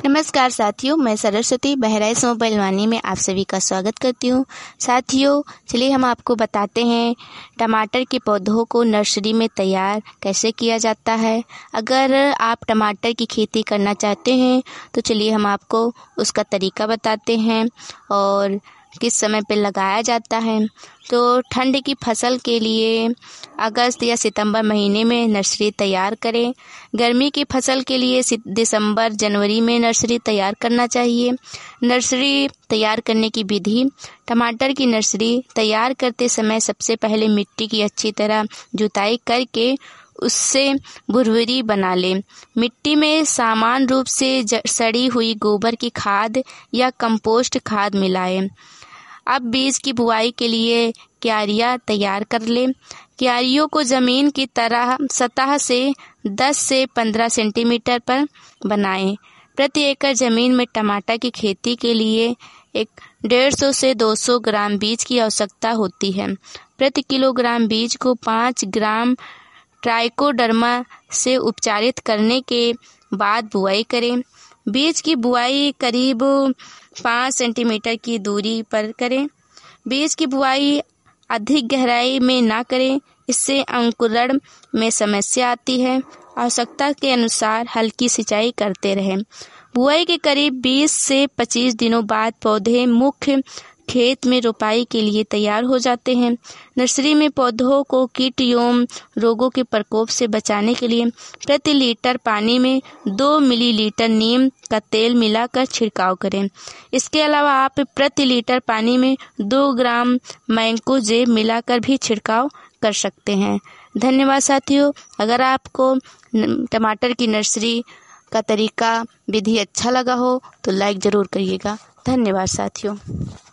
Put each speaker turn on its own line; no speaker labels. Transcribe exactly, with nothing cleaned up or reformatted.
नमस्कार साथियों, मैं सरस्वती बहराइच मोबाइल वानी में आप सभी का स्वागत करती हूँ। साथियों, चलिए हम आपको बताते हैं टमाटर के पौधों को नर्सरी में तैयार कैसे किया जाता है। अगर आप टमाटर की खेती करना चाहते हैं तो चलिए हम आपको उसका तरीका बताते हैं और किस समय पे लगाया जाता है। तो ठंड की फसल के लिए अगस्त या सितंबर महीने में नर्सरी तैयार करें। गर्मी की फसल के लिए दिसंबर जनवरी में नर्सरी तैयार करना चाहिए। नर्सरी तैयार करने की विधि: टमाटर की नर्सरी तैयार करते समय सबसे पहले मिट्टी की अच्छी तरह जुताई करके उससे भुरभुरी बना लें। मिट्टी में समान रूप से सड़ी हुई गोबर की खाद या कंपोस्ट खाद मिलाएं। अब बीज की बुआई के लिए क्यारियां तैयार कर लें। क्यारियों को जमीन की तरह सतह से दस से पंद्रह सेंटीमीटर पर बनाएं। प्रति एकड़ जमीन में टमाटर की खेती के लिए एक डेढ़ सौ से दो सौ ग्राम बीज की आवश्यकता होती है। प्रति किलोग्राम बीज को पाँच ग्राम ट्राइकोडर्मा से उपचारित करने के बाद बुआई करें। बीज की बुआई करीब पाँच सेंटीमीटर की दूरी पर करें। बीज की बुआई अधिक गहराई में ना करें, इससे अंकुरण में समस्या आती है। आवश्यकता के अनुसार हल्की सिंचाई करते रहें। बुआई के करीब बीस से पच्चीस दिनों बाद पौधे मुख्य खेत में रोपाई के लिए तैयार हो जाते हैं। नर्सरी में पौधों को कीट एवं रोगों के प्रकोप से बचाने के लिए प्रति लीटर पानी में दो मिलीलीटर नीम का तेल मिलाकर छिड़काव करें। इसके अलावा आप प्रति लीटर पानी में दो ग्राम मैंकोजेब मिलाकर भी छिड़काव कर सकते हैं। धन्यवाद साथियों। अगर आपको टमाटर की नर्सरी का तरीका विधि अच्छा लगा हो तो लाइक ज़रूर करिएगा। धन्यवाद साथियों।